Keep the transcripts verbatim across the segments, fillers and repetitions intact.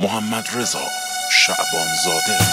محمد رضا شعبانزاده.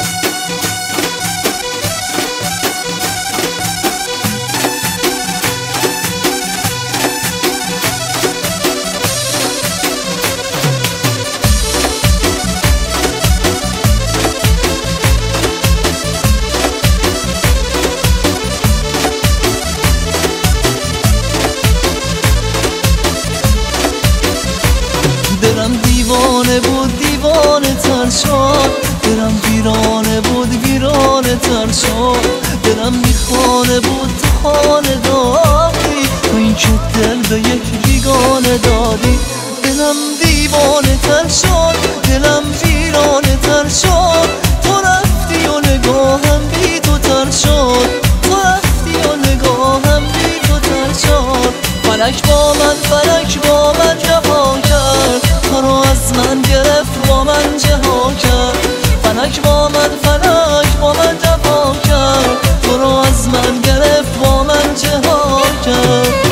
دلم دیوانه بود دیوانه تر شد، دلم ویرانه بود ویرانه تر شد، دلم میخانه بود تو خانه دادی، تو این که دل به یک بیگانه دادی. دلم دیوانه تر شد، دلم ویرانه تر شد، تو رفتی و نگاهم بی تو تر شد، تو رفتی و نگاهم بی تو تر شد. فلک با من فلک با من جفا کرد، تو رو از من گرفت با من جها کرد. فلک با من فلک با من جفا کرد، تو رو از من گرفت با من جها کرد.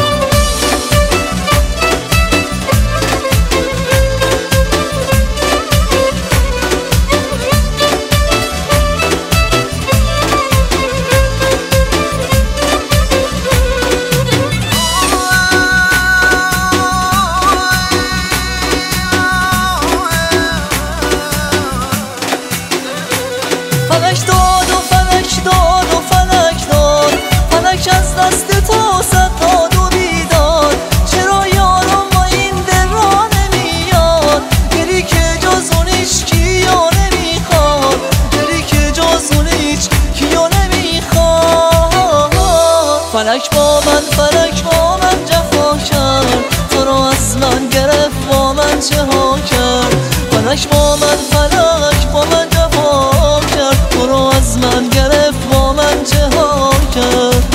فلک داد و فلک داد و فلک داد، فلک از دست تو صد داد و بیداد. چرا یارم با این دل را نمیاد، دلی که جز اون هیچ کیو نمیخواد، دلی که جز اون هیچ کیو نمیخواد. فلک با من فلک با من جفا کرد، تو رو از من گرفت با من جها کرد. فلک با من فلک با من جفا کرد، تو رو از من گرفت با من جها کرد.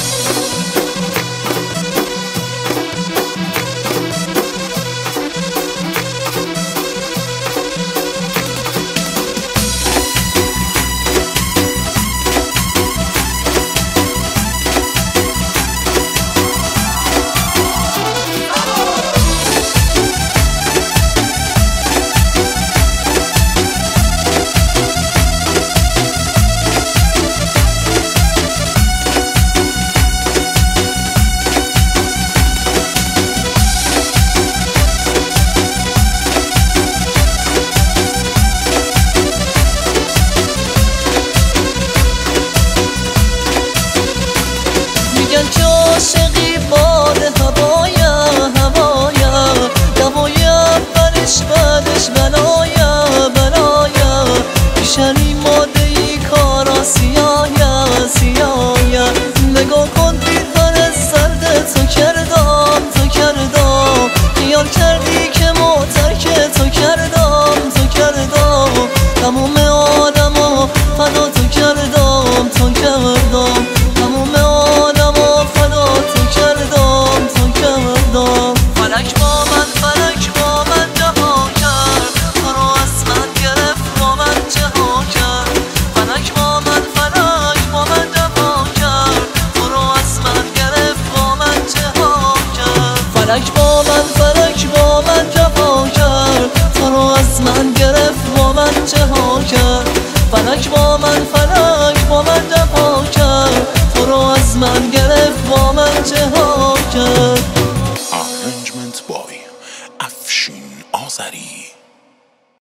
میگن که عاشقی باد هوایا هوایا، دوای اولش بعدش بلایا بلایا. پیشنی ماده ای کارا سیایا سیایا. نگاه کن پیرهن سرد تو کردم تو کردم، خیال کردی که ما ترک تو کردم تو کردم. تموم آدما فدا تو کردم تو کردم، تموم آدما فدا تو کردم تو کردم. فلک با من فلک با من جفا کرد، تو رو از من گرفت با من جها کرد. فلک با من فلک با من جفا کرد، تو رو از من گرفت با من جها کرد. فلک با من فلک با من جفا کرد، تو رو از من گرفت با من جها کرد. فلک با من فلک با من جفا کرد، تو رو از من گرفت با من جها کرد. Arrangement by افشین آذری.